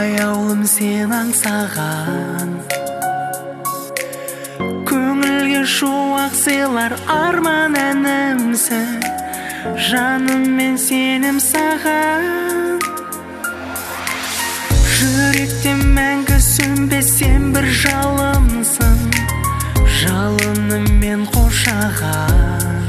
аяулым сен аңсаған, көңілге шуақ сыйлар арман әнімсің, жаным мен сенім саған. Жүректе мәңгі сөнбес сен бір жалымсың, жалыныммен қошаған.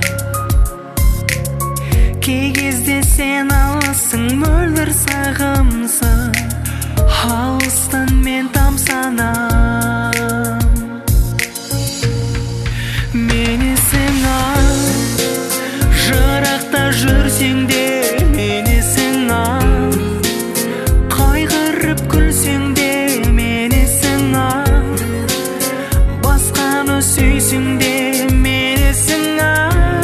Кей кезде сен алысың, мөлдір сағымсың, алыстан мен тамсанам. Менесің ал, жырақта жүрсең де менесің ал, қайғырып күлсең де менесің ал, басқаны сүйсең де менесің ал.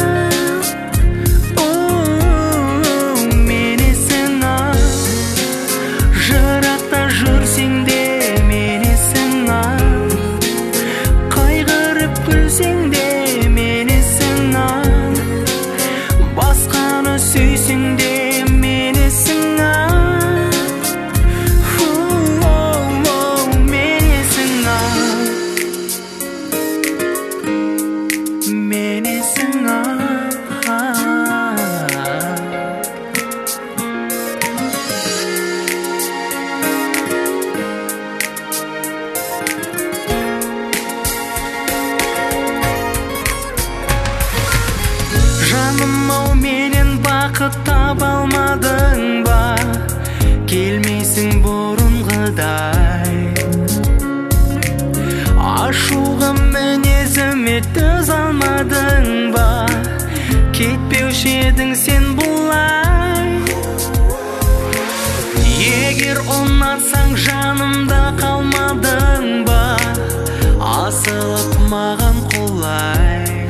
Жүрсең де менесің ал, қайғырып күлсең де менесің ал, басқаны сүйсең де менесің ал. Менесің ал, менесің ал. Жаным-ау, менен бақыт таба алмадың ба, келмейсің бұрынғыдай. Ашуға мінезіме төзе алмадың ба, кетпеуші едің сен бұлай. Егер ұнатсаң жанымда қалмадың ба, асылып маған құлай.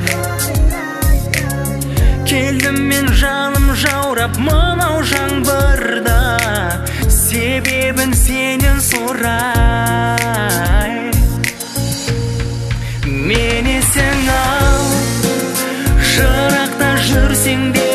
Келдім мен жаным жаурап мынау жаңбырда, себебін сенен сұрай. Менесің ал, жырақта жүрсең де